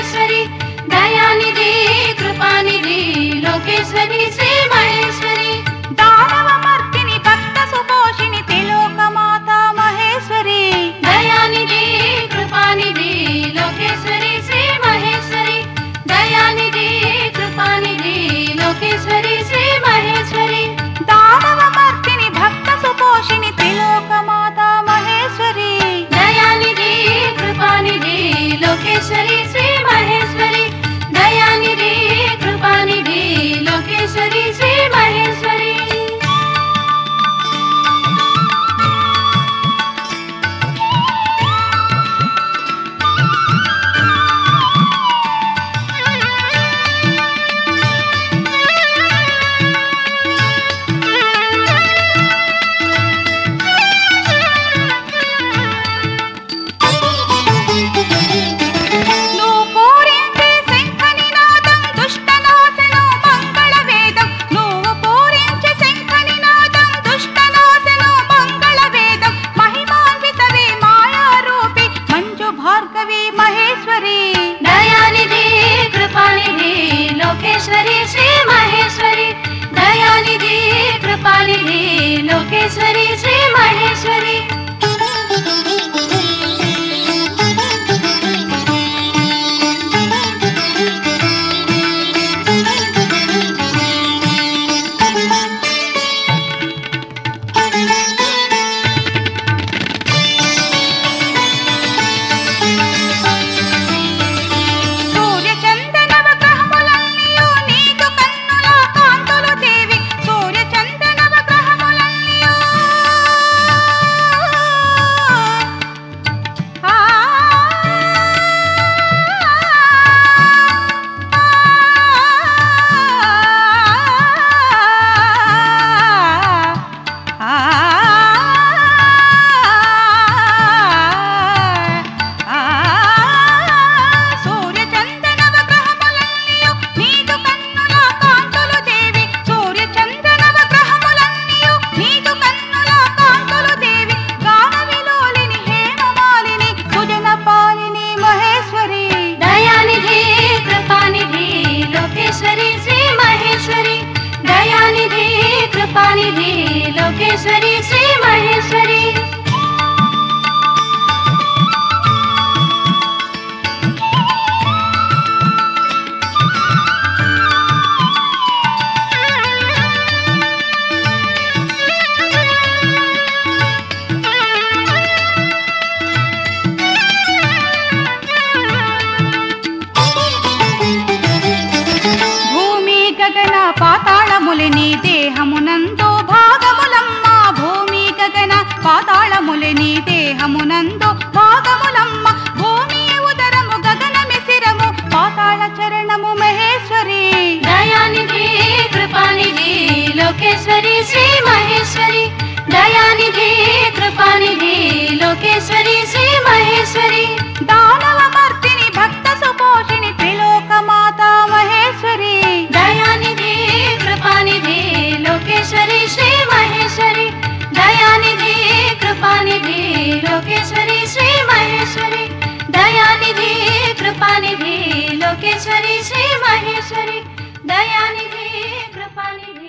మహేశ్వరి దయానిధి కృపానిధి లోకేశ్వరి శ్రీ మహేశ్వరి దానవమర్దిని భక్త సుపోషిణి త్రిలోకమాత మహేశ్వరి దయానిధి కృపానిధి లోకేశ్వరి శ్రీ మహేశ్వరి దయానిధి కృపానిధి లోకేశ్వరి శ్రీ మహేశ్వరి దానవమర్దిని భక్త సుపోషిణి త్రిలోకమాత మహేశ్వరి దయానిధి కృపానిధి లోకేశ్వరి శ్రీ మహేశ్వరి దయానిధి కృపానిధి లోకేశ్వరి శ్రీ మహేశ్వరి నువ్వు పూరించే శంఖనినాదం దుష్టనాశనం మంగళవేదం నువ్వు పూరించే శంఖనినాదం దుష్టనాశనం మంగళవేదం మహిమాన్వితవే మాయారూపి మంజు భార్గవి మహేశ్వరి దయానిధి కృపానిధి లోకేశ్వరి శ్రీ మహేశ్వరి దయానిధి కృపానిధి లోకేశ్వరి శ్రీ మహేశ్వరి సూర్య చందనవ గ్రహములన్నీయు నీకు కన్నుల కాంతులు దేవి సూర్య చందనవ గ్రహములన్నీయు సూర్య చందనవ గ్రహములన్నీయు నీకు కన్నుల కాంతులు దేవి సూర్య చందనవ గ్రహములన్నీయు నీకు కన్నుల కాంతులు దేవి గాన విలోలిని హేమమాలిని సుజన పాలిని మహేశ్వరి దయానిధి కృపానిధి లోకేశ్వరి శ్రీ మహేశ్వరి దయానిధి కృపానిధి లోకేశ్వరి శ్రీ మహేశ్వరి భూమి గగన పాతాళములి నీ దేహమునందు భాగములమ్మ భూమి గగన పాతాళములి నీ దేహమునందు భాగములమ్మ భూమి ఉదరము గగనమి శిరము పాతాళ చరణము మహేశ్వరి దయానిధి కృపానిధి లోకేశ్వరి శ్రీ మహేశ్వరి దయానిధి కృపానిధి లోకేశ్వరి శ్రీ మహేశ్వరి దానవమర్దిని భక్త సుపోషిణి త్రిలోకమాత మహేశ్వరి దయానిధి కృపానిధి లోకేశ్వరి శ్రీ మహేశ్వరి దయానిధి కృపానిధి లోకేశ్వరి శ్రీ మహేశ్వరి దయానిధి కృపానిధి లోకేశ్వరి శ్రీ మహేశ్వరి దయానిధి కృపానిధి